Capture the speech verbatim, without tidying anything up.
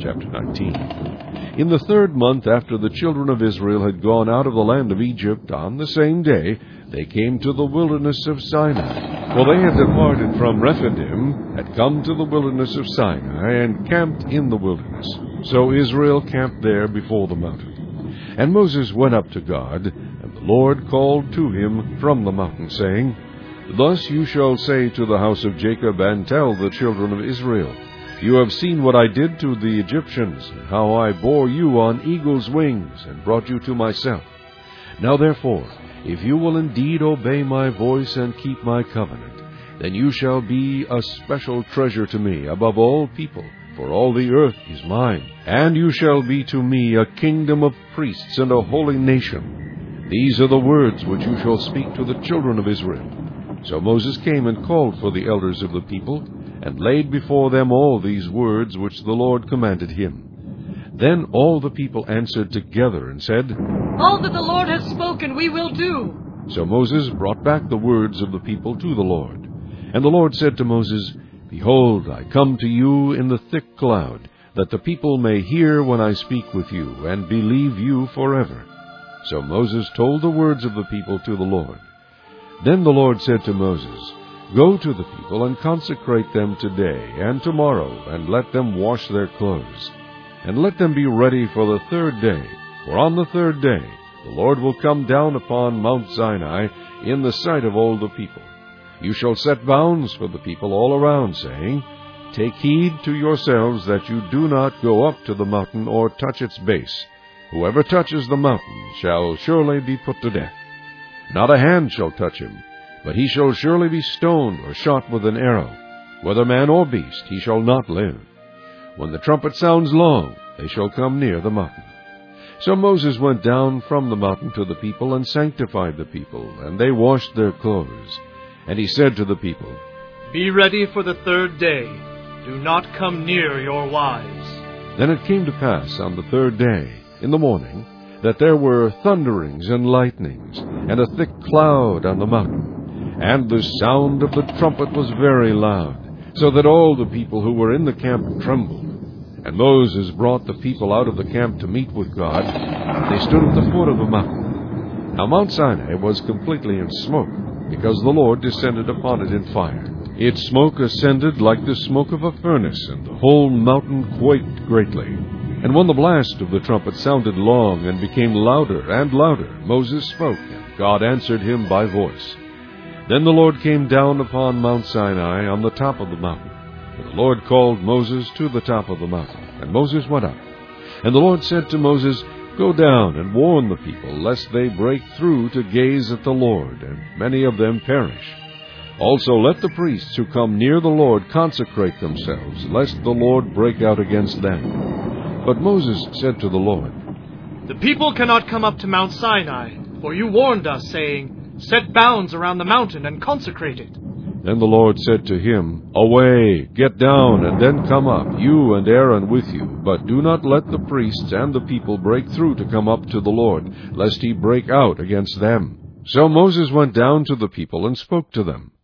chapter nineteen. In the third month after the children of Israel had gone out of the land of Egypt, on the same day they came to the wilderness of Sinai. For they had departed from Rephidim, had come to the wilderness of Sinai, and camped in the wilderness. So Israel camped there before the mountain. And Moses went up to God, and the Lord called to him from the mountain, saying, Thus you shall say to the house of Jacob, and tell the children of Israel, You have seen what I did to the Egyptians, and how I bore you on eagle's wings, and brought you to myself. Now therefore, if you will indeed obey my voice and keep my covenant, then you shall be a special treasure to me above all people, for all the earth is mine. And you shall be to me a kingdom of priests and a holy nation. These are the words which you shall speak to the children of Israel. So Moses came and called for the elders of the people, and laid before them all these words which the Lord commanded him. Then all the people answered together and said, All that the Lord has spoken we will do. So Moses brought back the words of the people to the Lord. And the Lord said to Moses, Behold, I come to you in the thick cloud, that the people may hear when I speak with you, and believe you forever. So Moses told the words of the people to the Lord. Then the Lord said to Moses, Go to the people and consecrate them today and tomorrow, and let them wash their clothes. And let them be ready for the third day, for on the third day the Lord will come down upon Mount Sinai in the sight of all the people. You shall set bounds for the people all around, saying, Take heed to yourselves that you do not go up to the mountain or touch its base. Whoever touches the mountain shall surely be put to death. Not a hand shall touch him, but he shall surely be stoned or shot with an arrow. Whether man or beast, he shall not live. When the trumpet sounds long, they shall come near the mountain. So Moses went down from the mountain to the people, and sanctified the people, and they washed their clothes. And he said to the people, Be ready for the third day. Do not come near your wives. Then it came to pass on the third day, in the morning, that there were thunderings and lightnings, and a thick cloud on the mountain. And the sound of the trumpet was very loud, so that all the people who were in the camp trembled. And Moses brought the people out of the camp to meet with God, and they stood at the foot of the mountain. Now Mount Sinai was completely in smoke, because the Lord descended upon it in fire. Its smoke ascended like the smoke of a furnace, and the whole mountain quaked greatly. And when the blast of the trumpet sounded long and became louder and louder, Moses spoke, and God answered him by voice. Then the Lord came down upon Mount Sinai on the top of the mountain. And the Lord called Moses to the top of the mountain, and Moses went up. And the Lord said to Moses, Go down and warn the people, lest they break through to gaze at the Lord, and many of them perish. Also let the priests who come near the Lord consecrate themselves, lest the Lord break out against them. But Moses said to the Lord, The people cannot come up to Mount Sinai, for you warned us, saying, Set bounds around the mountain and consecrate it. Then the Lord said to him, Away, get down, and then come up, you and Aaron with you. But do not let the priests and the people break through to come up to the Lord, lest he break out against them. So Moses went down to the people and spoke to them.